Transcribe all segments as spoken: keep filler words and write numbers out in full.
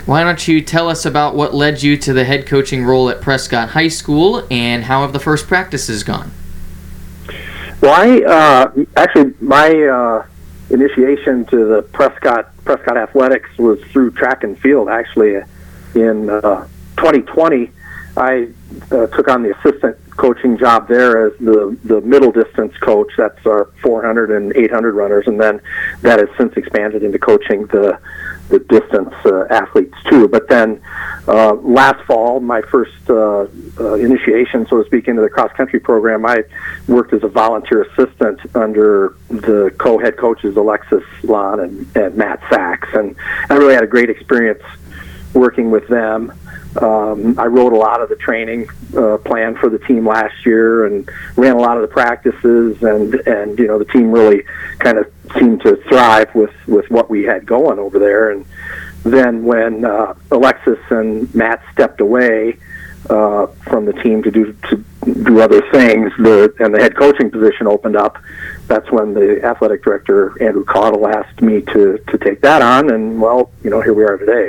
Why don't you tell us about what led you to the head coaching role at Prescott High School, and how have the first practices gone? Well, I uh, actually my uh, initiation to the Prescott Prescott athletics was through track and field. Actually, in uh, twenty twenty, I uh, took on the assistant coaching job there as the the middle distance coach. That's our four hundred and eight hundred runners, and then that has since expanded into coaching the the distance uh, athletes too. But then uh, last fall, my first uh, uh, initiation, so to speak, into the cross-country program, I worked as a volunteer assistant under the co-head coaches Alexis Lon and, and Matt Sachs, and I really had a great experience working with them. Um, I wrote a lot of the training uh, plan for the team last year and ran a lot of the practices, and, and you know, the team really kind of seemed to thrive with, with what we had going over there. And then when uh, Alexis and Matt stepped away uh, from the team to do to do other things, the and the head coaching position opened up, that's when the athletic director, Andrew Caudle, asked me to, to take that on, and, well, you know, here we are today.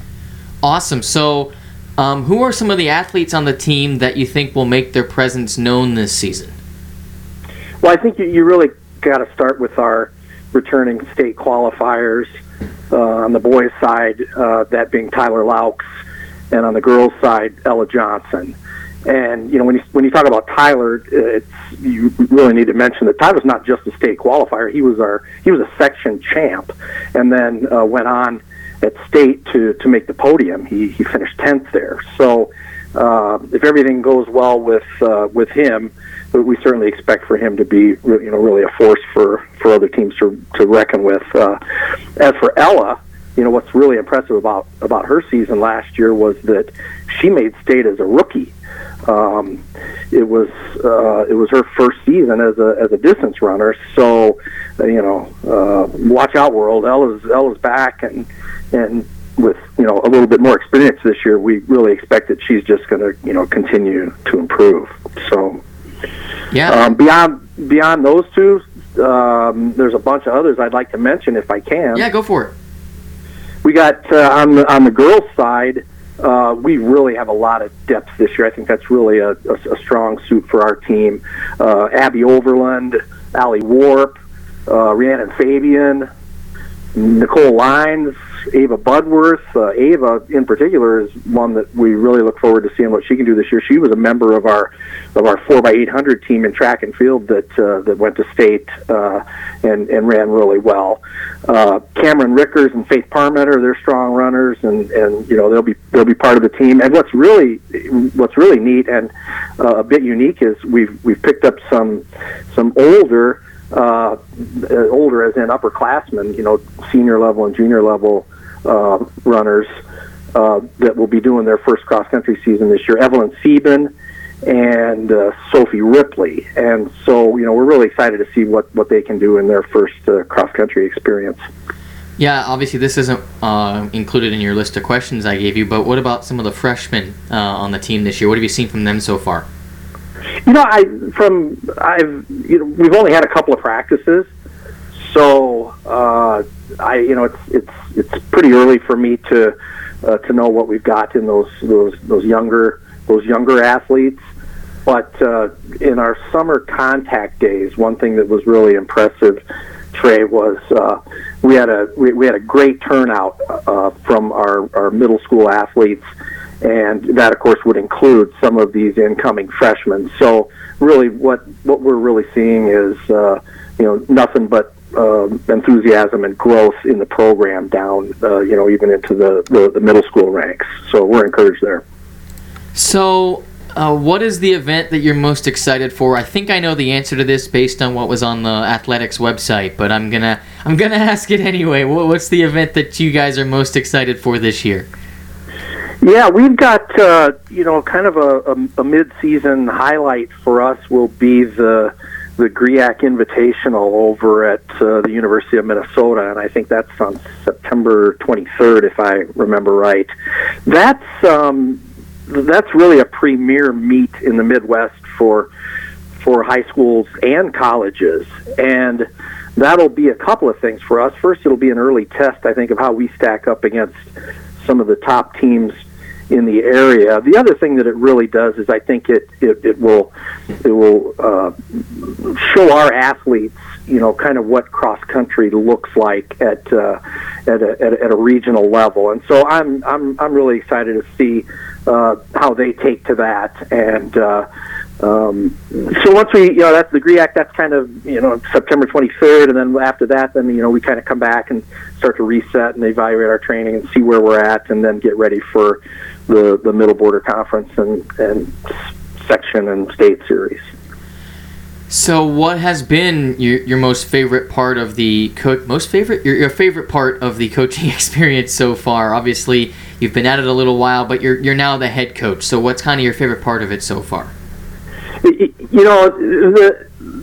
Awesome. So, Um, who are some of the athletes on the team that you think will make their presence known this season? Well, I think you, you really got to start with our returning state qualifiers. Uh, on the boys' side, uh, that being Tyler Laux, and on the girls' side, Ella Johnson. And you know, when you when you talk about Tyler, it's, you really need to mention that Tyler's not just a state qualifier. He was our he was a section champ, and then uh, went on at state to, to make the podium. He he finished tenth there. So uh, if everything goes well with uh, with him, we certainly expect for him to be you know really a force for, for other teams to to reckon with. Uh, as for Ella, you know what's really impressive about about her season last year was that she made state as a rookie. Um, it was uh, it was her first season as a as a distance runner. So uh, you know, uh, watch out, world. Ella's Ella's back, and and with you know a little bit more experience this year, we really expect that she's just going to you know continue to improve. So yeah. Um, beyond beyond those two, um, there's a bunch of others I'd like to mention if I can. Yeah, go for it. We got uh, on the on the girls' side. Uh, we really have a lot of depth this year. I think that's really a, a, a strong suit for our team. Uh, Abby Overland, Allie Warp, uh, Rhiannon Fabian, Nicole Lines, Ava Budworth. Uh, Ava, in particular, is one that we really look forward to seeing what she can do this year. She was a member of our of our four by eight hundred team in track and field that uh, that went to state uh, and and ran really well. Uh, Cameron Rickers and Faith Parmenter, they're strong runners, and, and you know they'll be they'll be part of the team. And what's really what's really neat and uh, a bit unique is we've we've picked up some some older. Uh, older as in upperclassmen, you know, senior level and junior level uh, runners uh, that will be doing their first cross-country season this year. Evelyn Sieben and uh, Sophie Ripley. And so, you know, we're really excited to see what, what they can do in their first uh, cross-country experience. Yeah, obviously this isn't uh, included in your list of questions I gave you, but what about some of the freshmen uh, on the team this year? What have you seen from them so far? You know, I from I've you know we've only had a couple of practices, so uh, I you know it's it's it's pretty early for me to uh, to know what we've got in those those those younger those younger athletes. But uh, in our summer contact days, one thing that was really impressive, Trey, was uh, we had a we, we had a great turnout uh, from our, our middle school athletes. And that, of course, would include some of these incoming freshmen. So, really, what what we're really seeing is, uh, you know, nothing but uh, enthusiasm and growth in the program down, uh, you know, even into the, the, the middle school ranks. So, we're encouraged there. So, uh, what is the event that you're most excited for? I think I know the answer to this based on what was on the athletics website, but I'm gonna I'm gonna ask it anyway. What's the event that you guys are most excited for this year? Yeah, we've got, uh, you know, kind of a, a, a mid-season highlight for us will be the the GRIAC Invitational over at uh, the University of Minnesota, and I think that's on September twenty-third, if I remember right. That's um, that's really a premier meet in the Midwest for for high schools and colleges, and that'll be a couple of things for us. First, it'll be an early test, I think, of how we stack up against some of the top teams in the area. The other thing that it really does is I think it it, it will it will uh, show our athletes, you know, kind of what cross country looks like at uh, at, a, at a at a regional level. And so I'm I'm I'm really excited to see uh, how they take to that. And uh, um, so once we, you know, that's the GREAC, that's kind of, you know, September twenty-third, and then after that, then, you know, we kind of come back and start to reset and evaluate our training and see where we're at, and then get ready for the, the Middle Border Conference and, and section and state series. So what has been your, your most favorite part of the co- most favorite your, your favorite part of the coaching experience so far? Obviously, you've been at it a little while, but you're you're now the head coach. So what's kind of your favorite part of it so far? You know, the,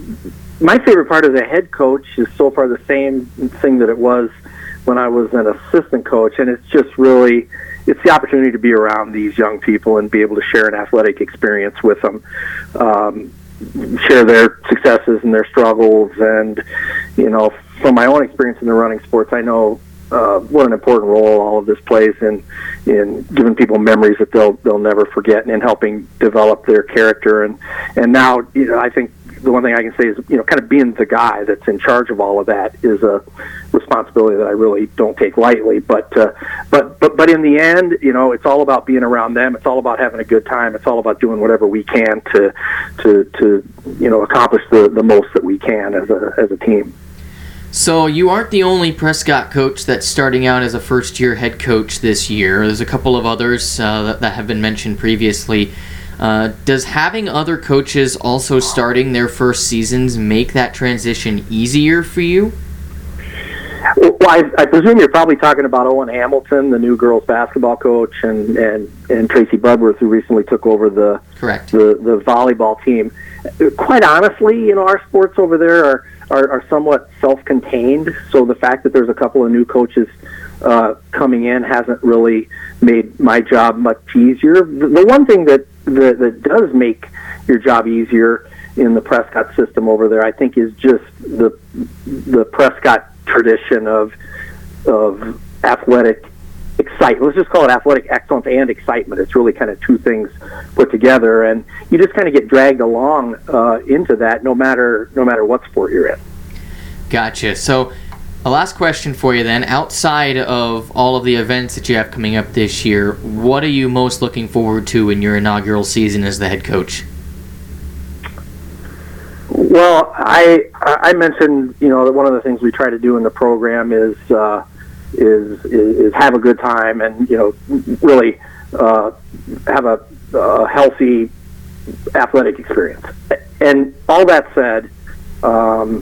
my favorite part of the head coach is so far the same thing that it was when I was an assistant coach, and it's just really, it's the opportunity to be around these young people and be able to share an athletic experience with them, um, share their successes and their struggles. And, you know, from my own experience in the running sports, I know uh, what an important role all of this plays in in giving people memories that they'll they'll never forget, and in helping develop their character. And and now, you know, I think the one thing I can say is, you know, kind of being the guy that's in charge of all of that is a responsibility that I really don't take lightly. But uh, but but but in the end, you know, it's all about being around them. It's all about having a good time. It's all about doing whatever we can to to to you know accomplish the, the most that we can as a as a team. So you aren't the only Prescott coach that's starting out as a first-year head coach this year. There's a couple of others uh, that, that have been mentioned previously. Uh, does having other coaches also starting their first seasons make that transition easier for you? Well, I, I presume you're probably talking about Owen Hamilton, the new girls basketball coach, and, and, and Tracy Budworth, who recently took over the Correct. the the volleyball team. Quite honestly, you know, our sports over there are, are, are somewhat self-contained, so the fact that there's a couple of new coaches uh, coming in hasn't really made my job much easier. The, the one thing that, that that does make your job easier in the Prescott system over there, I think, is just the the Prescott tradition of of athletic excitement. Let's just call it athletic excellence and excitement. It's really kind of two things put together, and you just kind of get dragged along uh, into that, no matter no matter what sport you're in. Gotcha. So, a last question for you then. Outside of all of the events that you have coming up this year, what are you most looking forward to in your inaugural season as the head coach? Well, I I mentioned, you know, that one of the things we try to do in the program is uh, is, is is have a good time, and, you know, really uh, have a, a healthy athletic experience. And all that said, um,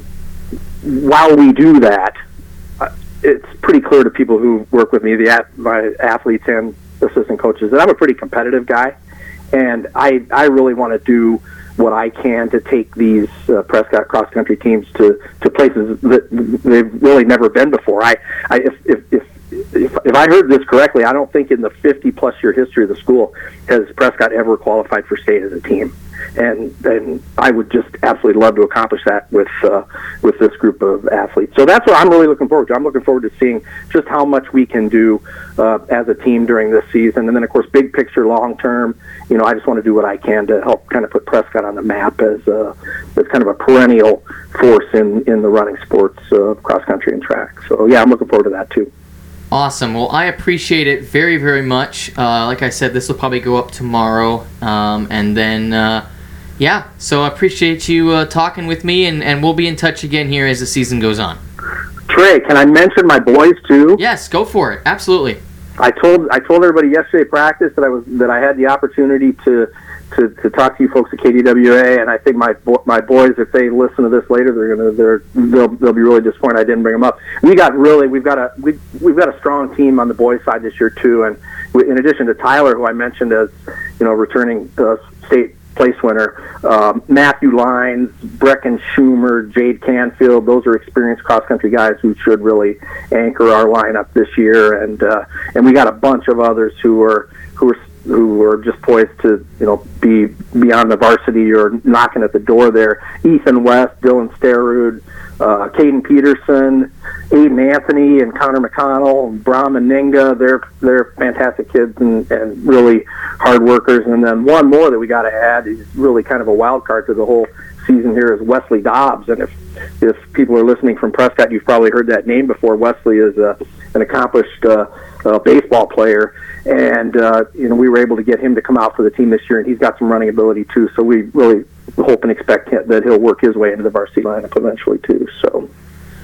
while we do that, it's pretty clear to people who work with me, the my athletes and assistant coaches, that I'm a pretty competitive guy, and I I really want to do what I can to take these uh, Prescott cross country teams to, to places that they've really never been before. I, I if, if if if if I heard this correctly, I don't think in the fifty plus year history of the school has Prescott ever qualified for state as a team. And and I would just absolutely love to accomplish that with uh, with this group of athletes. So that's what I'm really looking forward to. I'm looking forward to seeing just how much we can do uh, as a team during this season. And then, of course, big picture, long term, you know, I just want to do what I can to help kind of put Prescott on the map as a, as kind of a perennial force in, in the running sports, uh, cross country and track. So, yeah, I'm looking forward to that too. Awesome. Well, I appreciate it very, very much. Uh, like I said, this will probably go up tomorrow. Um, and then, uh, yeah, so I appreciate you uh, talking with me, and, and we'll be in touch again here as the season goes on. Trey, can I mention my boys too? Yes, go for it. Absolutely. I told I told everybody yesterday at practice that I was that I had the opportunity to to, to talk to you folks at K D W A, and I think my my boys, if they listen to this later, they're gonna they're they'll they'll be really disappointed I didn't bring them up. We got really we've got a we we've got a strong team on the boys side this year too, and we, in addition to Tyler, who I mentioned as you know returning uh, state place winner, um, Matthew Lyons, Brecken Schumer, Jade Canfield, those are experienced cross-country guys who should really anchor our lineup this year, and uh, and we got a bunch of others who are who are who are just poised to you know be beyond the varsity or knocking at the door there. Ethan West, Dylan Sterud, uh, Caden Peterson, Aiden Anthony, and Connor McConnell, and Brahm and Ninga. They're they're fantastic kids and, and really hard workers. And then one more that we got to add is really kind of a wild card to the whole season here is Wesley Dobbs. And if if people are listening from Prescott, you've probably heard that name before. Wesley is uh, an accomplished uh, uh, baseball player, and uh, you know we were able to get him to come out for the team this year, and he's got some running ability too. So we really hope and expect that he'll work his way into the varsity lineup eventually too. So.